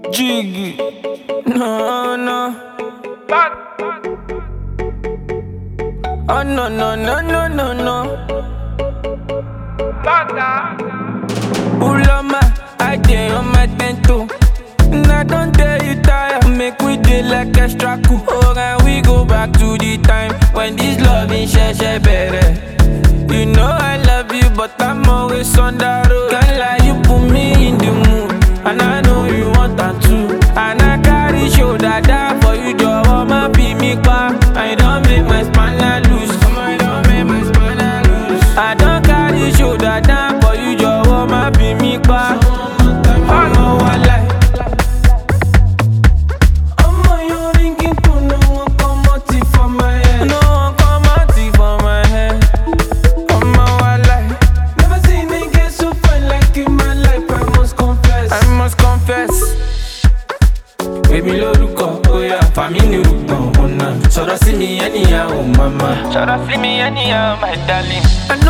Jiggy. No, no. Oh, no, no, no, no, no, no. Ulama, I dey on my tento. And I don't tell you tire. Make we dey like extra cool. Oh, and we go back to the time when this love in share better. You know I love you, but I'm always on the road. Can't lie, you put me in the mood, and I know you want that too. And I carry shoulder down for you, Joe. My be me pa. I don't make my spine loose. I don't make my spine loose. I don't carry shoulder down for you, Joe. My be me pa. I know I like. Baby lórúkọ, oya, family rúgbọ̀n ọ̀nà. Sọ̀rọ̀ sí mi anyhow, mama. Sọ̀rọ̀ sí mi anyhow, my darling.